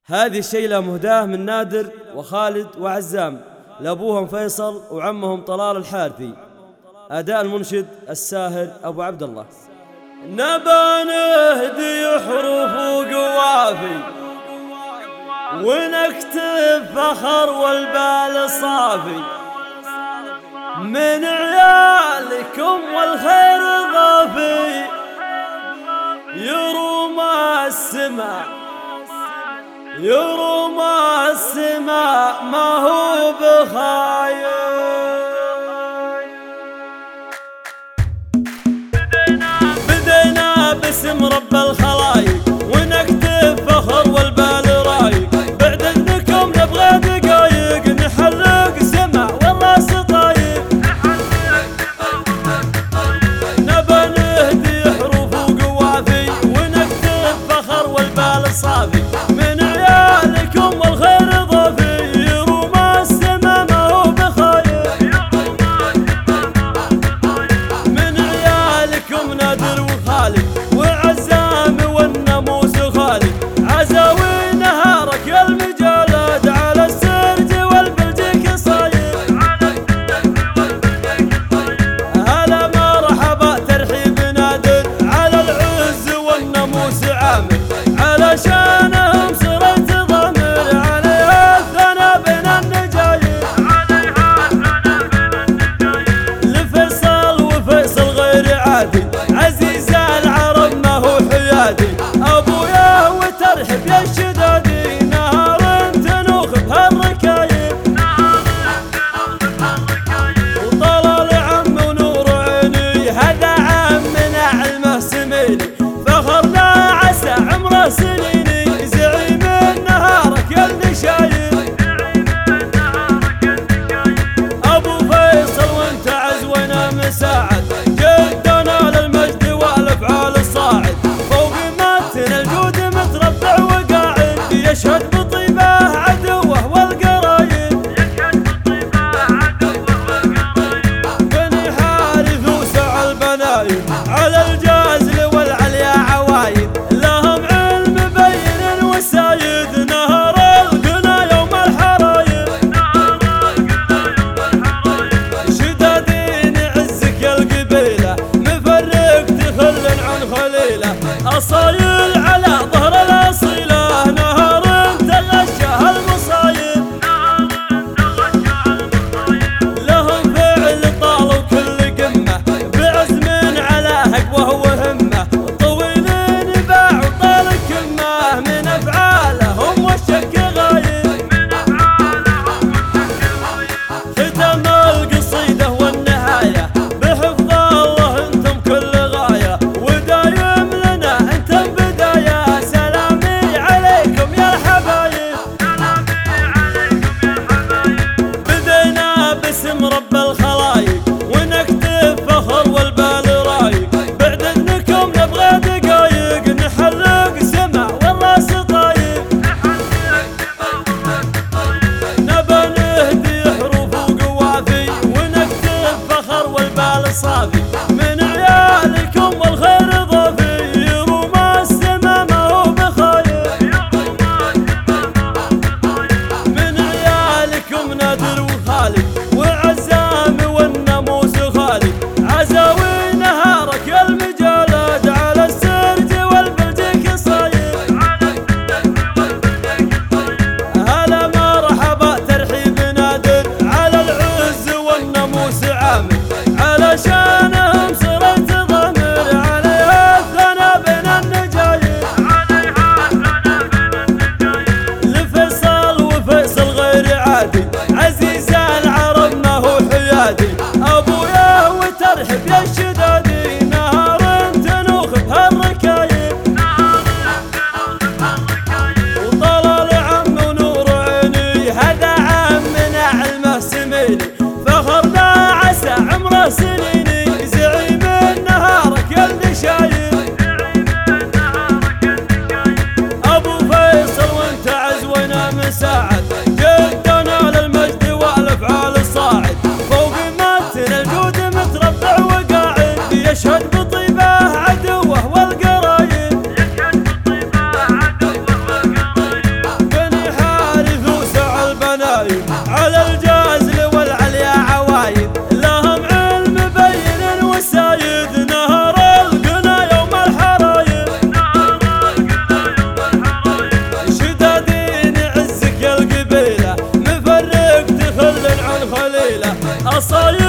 هذه الشيلة مهداة من نادر وخالد وعزام لأبوهم فيصل وعمهم طلال الحارثي. أداء المنشد الساهر أبو عبد الله. نبى نهدي حروف وقوافي ونكتب فخر والبال صافي من عيالكم والخير ضافي يروم السماء يروم السماء ما هو بخايف. بدينا باسم رب الخلايق ونكتب فخر والبال رايق بعد اذنكم نبغى دقايق نحرق سمع والراس طايق. نبى نهدي حروف وقوافي ونكتب فخر والبال صافي من عيالكم والخير ضافي يروم السما ما هو بخايف. من عيالكم نادر وخالد وعزام والناموس خالد عزاوي نهارك يا المجالد على السرج والبلجيك صاير. هلا مرحبا ترحيب نادر على العز والناموس عامر علشانهم صرت ضامر عليها الثنا بين النجاير. لفيصل وفيصل غير عادي عزيز العرب ما هو حيادي ابويا وترحب يا الشدادي نهار تنوخ بهالركايب. وطلال عم ونور عيني هذا عمنا علمه سميني فخرنا عسى عمره سنيني زعيم نهارك يا النشاير. ابو فيصل وانت عزونا مساعد جدنا للمجد والافعال الصاعد فوق متن الجود متربع وقاعد يشهد عصاي